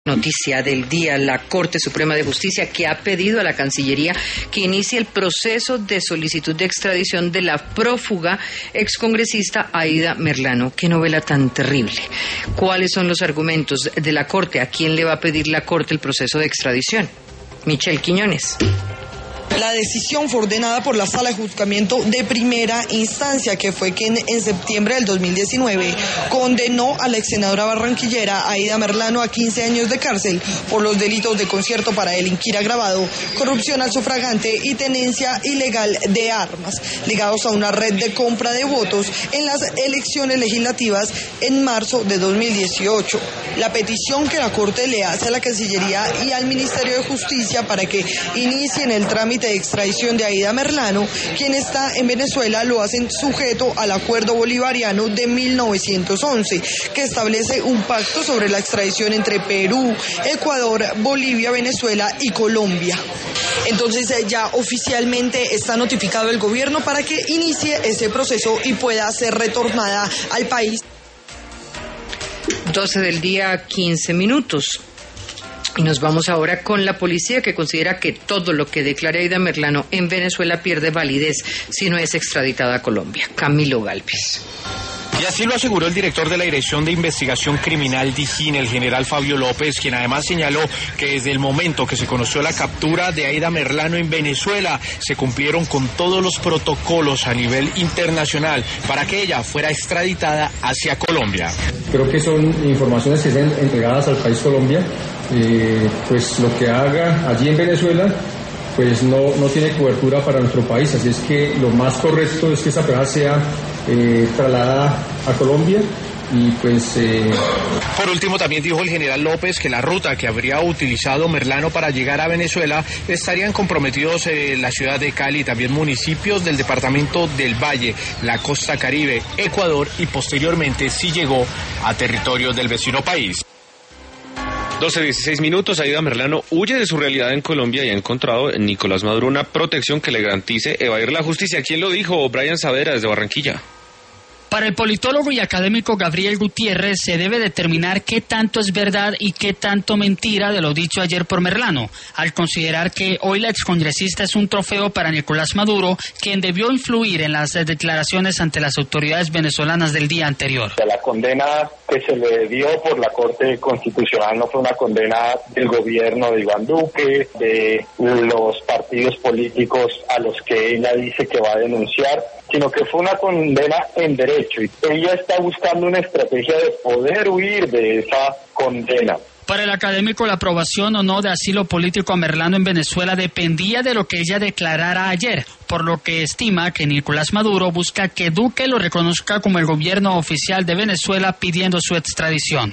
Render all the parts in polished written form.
Noticia del día, la Corte Suprema de Justicia, que ha pedido a la Cancillería que inicie el proceso de solicitud de extradición de la prófuga excongresista Aida Merlano. Qué novela tan terrible. ¿Cuáles son los argumentos de la Corte? ¿A quién le va a pedir la Corte el proceso de extradición? Michelle Quiñones. La decisión fue ordenada por la Sala de Juzgamiento de Primera Instancia, que fue quien en septiembre del 2019 condenó a la ex senadora barranquillera Aida Merlano a 15 años de cárcel por los delitos de concierto para delinquir agravado, corrupción al sufragante y tenencia ilegal de armas, ligados a una red de compra de votos en las elecciones legislativas en marzo de 2018. La petición que la Corte le hace a la Cancillería y al Ministerio de Justicia para que inicien el trámite de extradición de Aida Merlano, quien está en Venezuela, lo hacen sujeto al Acuerdo Bolivariano de 1911, que establece un pacto sobre la extradición entre Perú, Ecuador, Bolivia, Venezuela y Colombia. Entonces ya oficialmente está notificado el gobierno para que inicie ese proceso y pueda ser retornada al país. 12 del día, 15 minutos. Y nos vamos ahora con la policía, que considera que todo lo que declare Aida Merlano en Venezuela pierde validez si no es extraditada a Colombia. Camilo Gálvez. Y así lo aseguró el director de la Dirección de Investigación Criminal DIJÍN, el general Fabio López, quien además señaló que desde el momento que se conoció la captura de Aida Merlano en Venezuela, se cumplieron con todos los protocolos a nivel internacional para que ella fuera extraditada hacia Colombia. Creo que son informaciones que sean entregadas al país Colombia. Pues lo que haga allí en Venezuela pues no tiene cobertura para nuestro país, así es que lo más correcto es que esa persona sea trasladada a Colombia. Y pues Por último, también dijo el general López que la ruta que habría utilizado Merlano para llegar a Venezuela estarían comprometidos la ciudad de Cali y también municipios del departamento del Valle, la costa Caribe, Ecuador y posteriormente sí llegó a territorio del vecino país. 12:16 minutos, Aida Merlano huye de su realidad en Colombia y ha encontrado en Nicolás Maduro una protección que le garantice evadir la justicia. ¿Quién lo dijo? Brian Saavedra, desde Barranquilla. Para el politólogo y académico Gabriel Gutiérrez, se debe determinar qué tanto es verdad y qué tanto mentira de lo dicho ayer por Merlano, al considerar que hoy la excongresista es un trofeo para Nicolás Maduro, quien debió influir en las declaraciones ante las autoridades venezolanas del día anterior. La condena que se le dio por la Corte Constitucional no fue una condena del gobierno de Iván Duque, de los partidos políticos a los que ella dice que va a denunciar, sino que fue una condena en derecho. Y ella está buscando una estrategia de poder huir de esa condena. Para el académico, la aprobación o no de asilo político a Merlano en Venezuela dependía de lo que ella declarara ayer, por lo que estima que Nicolás Maduro busca que Duque lo reconozca como el gobierno oficial de Venezuela pidiendo su extradición.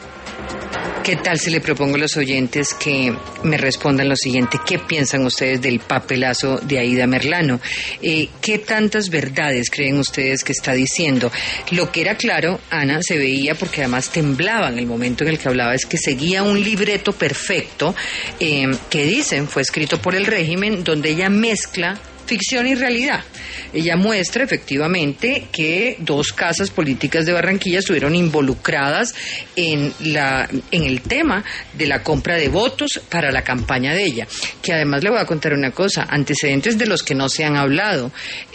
¿Qué tal si le propongo a los oyentes que me respondan lo siguiente? ¿Qué piensan ustedes del papelazo de Aida Merlano? ¿Qué tantas verdades creen ustedes que está diciendo? Lo que era claro, Ana, se veía porque además temblaba en el momento en el que hablaba, es que seguía un libreto perfecto que dicen fue escrito por el régimen, donde ella mezcla ficción y realidad. Ella muestra efectivamente que dos casas políticas de Barranquilla estuvieron involucradas en el tema de la compra de votos para la campaña de ella. Que además le voy a contar una cosa, antecedentes de los que no se han hablado.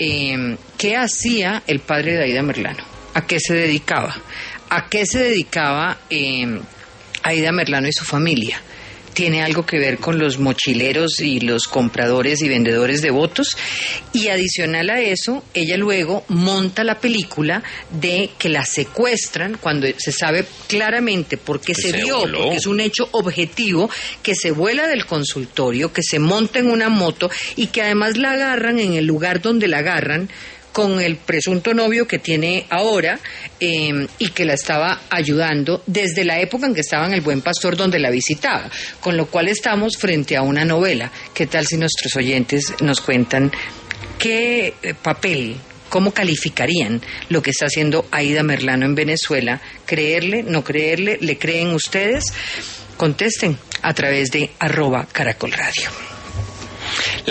¿Qué hacía el padre de Aida Merlano? ¿A qué se dedicaba? ¿A qué se dedicaba Aida Merlano y su familia? Tiene algo que ver con los mochileros y los compradores y vendedores de votos, y adicional a eso, ella luego monta la película de que la secuestran cuando se sabe claramente por qué se dio, porque es un hecho objetivo, que se vuela del consultorio, que se monta en una moto y que además la agarran en el lugar donde la agarran, con el presunto novio que tiene ahora y que la estaba ayudando desde la época en que estaba en el Buen Pastor, donde la visitaba, con lo cual estamos frente a una novela. ¿Qué tal si nuestros oyentes nos cuentan qué papel, cómo calificarían lo que está haciendo Aida Merlano en Venezuela? ¿Creerle, no creerle? ¿Le creen ustedes? Contesten a través de @Caracol Radio.